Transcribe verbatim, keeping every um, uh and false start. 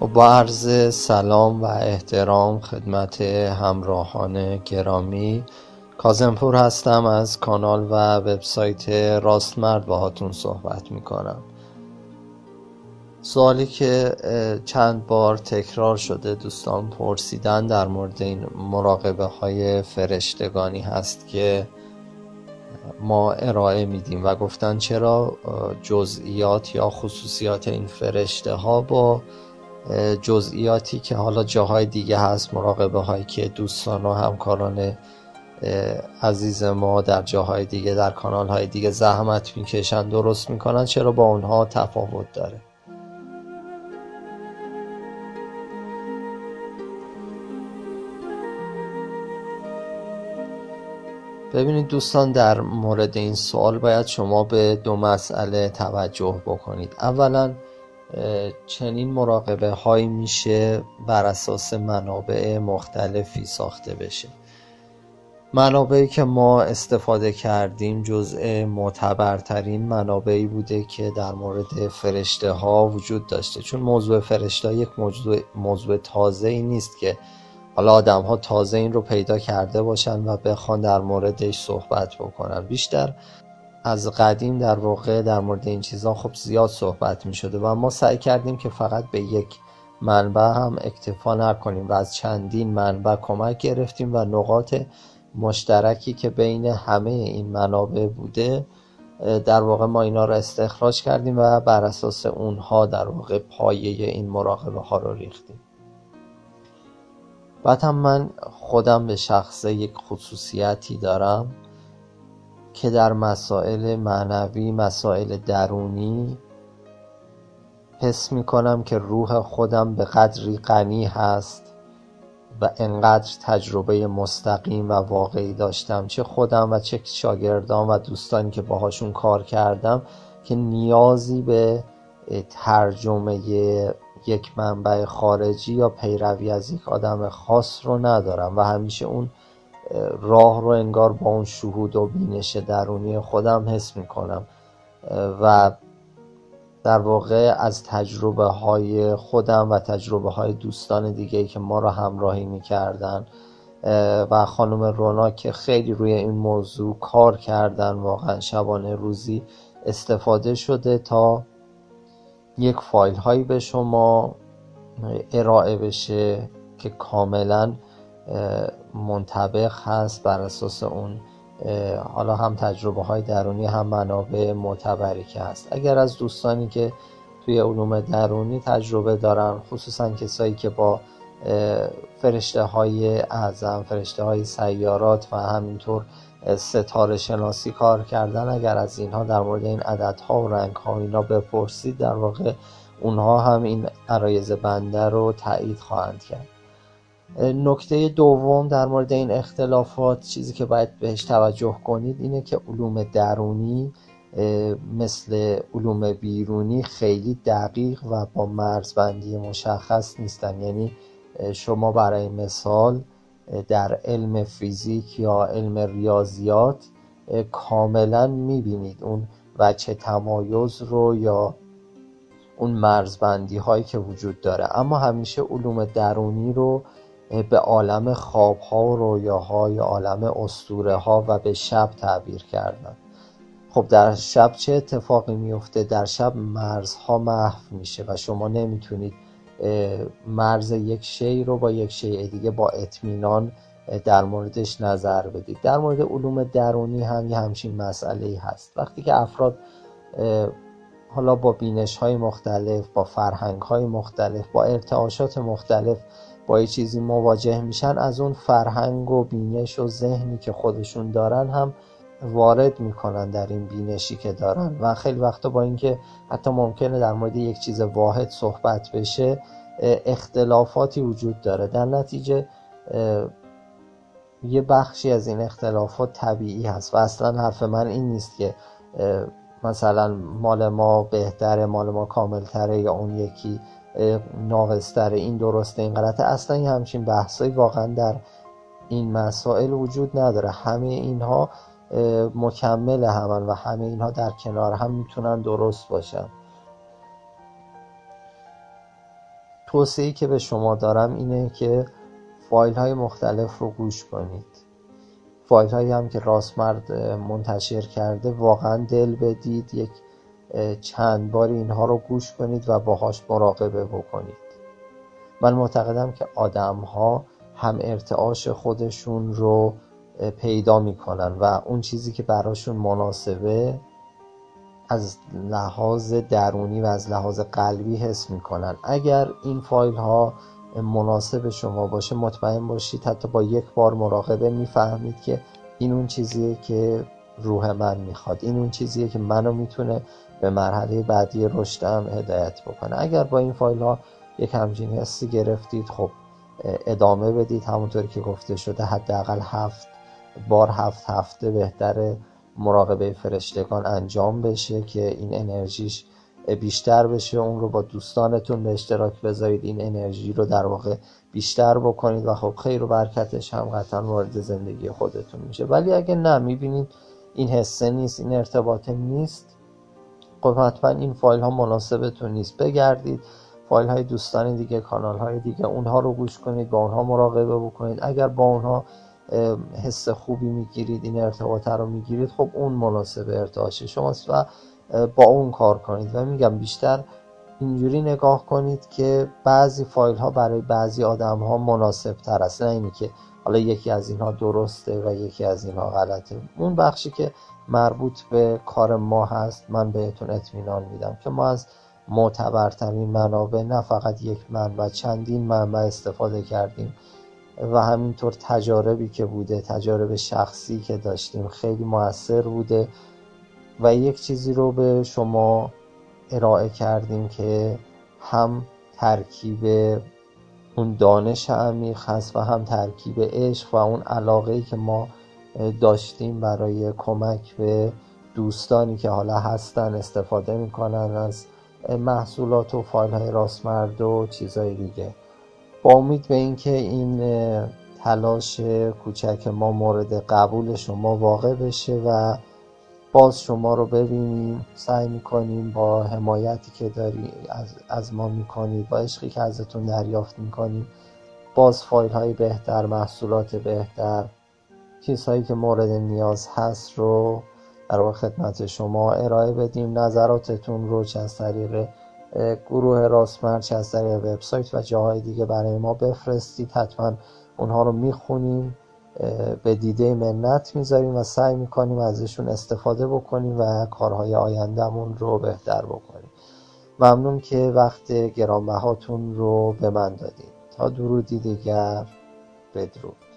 با عرض سلام و احترام خدمت همراهان گرامی، کاظمپور هستم از کانال و وبسایت راست مرد باهاتون صحبت میکنم. سوالی که چند بار تکرار شده دوستان پرسیدن در مورد این مراقبه های فرشتگانی هست که ما ارائه میدیم و گفتن چرا جزئیات یا خصوصیات این فرشته ها با جزئیاتی که حالا جاهای دیگه هست، مراقبه هایی که دوستان و همکاران عزیز ما در جاهای دیگه در کانال های دیگه زحمت میکشن درست میکنن، چرا با اونها تفاوت داره؟ ببینید دوستان، در مورد این سوال باید شما به دو مسئله توجه بکنید. اولا چنین مراقبه هایی میشه بر اساس منابع مختلفی ساخته بشه. منابعی که ما استفاده کردیم جزء معتبرترین منابعی بوده که در مورد فرشته ها وجود داشته، چون موضوع فرشته ها یک موضوع, موضوع تازه ای نیست که حالا آدم ها تازه این رو پیدا کرده باشن و بخوان در موردش صحبت بکنن. بیشتر از قدیم در واقع در مورد این چیزا خب زیاد صحبت می شده و ما سعی کردیم که فقط به یک منبع هم اکتفا نکنیم و از چندین منبع کمک گرفتیم و نقاط مشترکی که بین همه این منابع بوده در واقع ما اینا رو استخراج کردیم و بر اساس اونها در واقع پایه این مراقبه ها رو ریختیم. بعد هم من خودم به شخصه یک خصوصیتی دارم که در مسائل معنوی، مسائل درونی حس می کنم که روح خودم به قدری غنی هست و انقدر تجربه مستقیم و واقعی داشتم، چه خودم و چه شاگردان و دوستانی که باهاشون کار کردم، که نیازی به ترجمه یک منبع خارجی یا پیروی از یک آدم خاص رو ندارم و همیشه اون راه رو انگار با اون شهود و بینش درونی خودم حس می کنم و در واقع از تجربه های خودم و تجربه های دوستان دیگه که ما رو همراهی می کردن و خانم رونا که خیلی روی این موضوع کار کردن، واقعا شبانه روزی استفاده شده تا یک فایل هایی به شما ارائه بشه که کاملا منطبق هست بر اساس اون حالا هم تجربه های درونی هم منابع معتبری که هست. اگر از دوستانی که توی علوم درونی تجربه دارن، خصوصا کسایی که با فرشته های اعظم، فرشته های سیارات و همینطور ستاره شناسی کار کردن، اگر از اینها در مورد این عددها و رنگها و اینا بپرسید، در واقع اونها هم این عرایض بنده رو تایید خواهند کرد. نکته دوم در مورد این اختلافات، چیزی که باید بهش توجه کنید اینه که علوم درونی مثل علوم بیرونی خیلی دقیق و با مرزبندی مشخص نیستن. یعنی شما برای مثال در علم فیزیک یا علم ریاضیات کاملا میبینید اون وجه تمایز رو یا اون مرزبندی هایی که وجود داره، اما همیشه علوم درونی رو به عالم خواب ها و رویاها یا عالم اسطوره ها و به شب تعبیر کردن. خب در شب چه اتفاقی میفته؟ در شب مرزها محو میشه و شما نمیتونید مرز یک شی رو با یک شی دیگه با اطمینان در موردش نظر بدید. در مورد علوم درونی هم یه همچین مسئله‌ای هست. وقتی که افراد حالا با بینش های مختلف، با فرهنگ های مختلف، با ارتعاشات مختلف با یه چیزی مواجه میشن، از اون فرهنگ و بینش و ذهنی که خودشون دارن هم وارد میکنن در این بینشی که دارن و خیلی وقتا با اینکه حتی ممکنه در مورد یک چیز واحد صحبت بشه، اختلافاتی وجود داره. در نتیجه یه بخشی از این اختلافات طبیعی هست و اصلا حرف من این نیست که مثلا مال ما بهتره، مال ما کاملتره یا اون یکی ناقصتره، این درسته این غلطه. اصلا یه همچین بحثایی واقعا در این مسائل وجود نداره. همه اینها مکمل همن و همه اینها در کنار هم میتونن درست باشن. توصیه‌ای که به شما دارم اینه که فایل های مختلف رو گوش کنید. فایل هایی هم که راستمرد منتشر کرده واقعا دل بدید، یک چند بار اینها رو گوش کنید و باهاش مراقبه بکنید. من معتقدم که آدم ها هم ارتعاش خودشون رو پیدا میکنن و اون چیزی که براشون مناسبه از لحاظ درونی و از لحاظ قلبی حس میکنن. اگر این فایل ها مناسب شما باشه، مطمئن باشید حتی با یک بار مراقبه میفهمید که این اون چیزیه که روح من میخواد، این اون چیزیه که منو میتونه به مرحله بعدی رشدم هدایت بکنه. اگر با این فایل ها یک همچین حسی گرفتید، خب ادامه بدید. همونطوری که گفته شده حداقل هفت بار هفت هفته بهتره مراقبه فرشتگان انجام بشه که این انرژیش بیشتر بشه. اون رو با دوستانتون به اشتراک بذارید، این انرژی رو در واقع بیشتر بکنید و خب خیر و برکتش هم قطعا وارد زندگی خودتون میشه. ولی اگه نه، میبینید این حسه نیست، این ارتباطه نیست، خب حتما این فایل ها مناسبتون نیست. بگردید فایل های دوستان دیگه، کانال های دیگه، اونها رو گوش کنید، با اونها مراقبه بکنید. اگر با اونها حس خوبی میگیرید، این ارتباط رو میگیرید، خب اون مناسب ارتعاش شماست و با اون کار کنید. و میگم بیشتر اینجوری نگاه کنید که بعضی فایل ها برای بعضی آدم ها مناسب تر است، نه اینی که حالا یکی از اینها درسته و یکی از اینها غلطه. اون بخشی که مربوط به کار ما هست، من بهتون اطمینان میدم که ما از معتبرترین منابع، نه فقط یک منبع، چندین منبع استفاده کردیم و همینطور تجاربی که بوده، تجارب شخصی که داشتیم خیلی مؤثر بوده و یک چیزی رو به شما ارائه کردیم که هم ترکیب اون دانش عمیق هست و هم ترکیب عشق و اون علاقه‌ای که ما داشتیم برای کمک به دوستانی که حالا هستن، استفاده میکنن از محصولات و فایل های راستمرد و چیزهای دیگه. با امید به این که این تلاش کوچک ما مورد قبول شما واقع بشه و باز شما رو ببینیم، سعی میکنیم با حمایتی که داری از, از ما میکنید، با عشقی که ازتون دریافت میکنیم، باز فایل های بهتر، محصولات بهتر، چیزهایی که مورد نیاز هست رو در واقع خدمت شما ارائه بدیم. نظراتتون رو چه از طریق گروه راستمرد، چه از طریق وبسایت و جاهای دیگه برای ما بفرستید. حتما اونها رو میخونیم، به دیده منت میذاریم و سعی میکنیم ازشون استفاده بکنیم و کارهای آیندهمون رو بهتر بکنیم. ممنون که وقت گرانبهاتون رو به من دادید. تا درودی دیگر، بدرود.